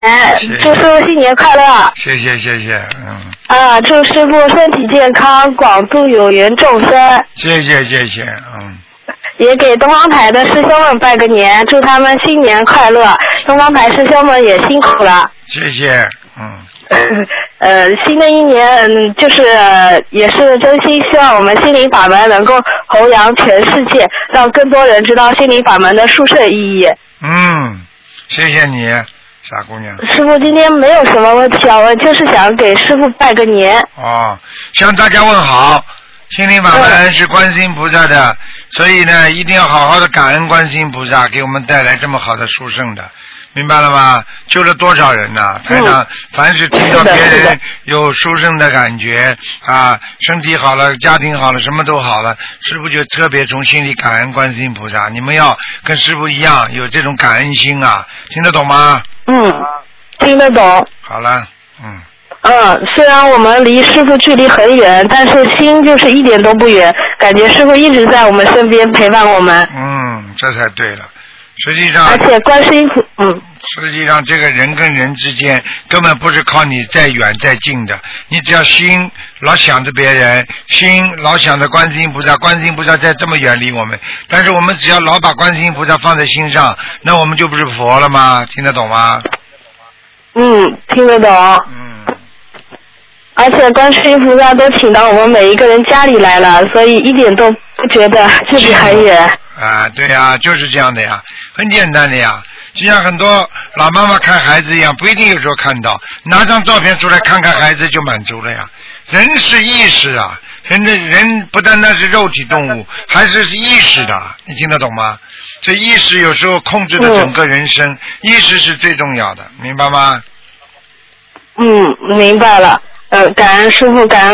祝师傅新年快乐。 谢谢。 祝师傅身体健康，广度有缘众生。 谢谢。 也给东方台的师兄们拜个年，祝他们新年快乐。东方台师兄们也辛苦了。 谢谢。 新的一年，就是也是真心希望我们心灵法门能够弘扬全世界，让更多人知道心灵法门的殊胜意义。 谢谢你，傻姑娘。 师父今天没有什么问题啊，我就是想给师父拜个年。 向大家问好。心灵法门是观世音菩萨的，所以呢，一定要好好的感恩观世音菩萨给我们带来这么好的殊胜的。明白了吗？救了多少人呐！台长，凡是听到别人有殊胜的感觉身体好了，家庭好了，什么都好了，师父就特别从心里感恩观世音菩萨。你们要跟师父一样有这种感恩心啊，听得懂吗？ 听得懂。 好了， 虽然我们离师父距离很远，但是心就是一点都不远，感觉师父一直在我们身边陪伴我们。 这才对了。实际上， 而且观世音实际上这个人跟人之间根本不是靠你再远再近的，你只要心老想着别人，心老想着观世音菩萨，观世音菩萨在这么远离我们，但是我们只要老把观世音菩萨放在心上，那我们就不是佛了吗？听得懂吗？ 听得懂。而且观世音菩萨都请到我们每一个人家里来了，所以一点都不觉得距离很远。 对呀，就是这样的呀，很简单的呀，就像很多老妈妈看孩子一样，不一定有时候看到，拿张照片出来看看孩子就满足了呀。人是意识啊，人不单单是肉体动物，还是意识的，你听得懂吗？这意识有时候控制了整个人生，意识是最重要的，明白吗？ 明白了。感恩师父，感恩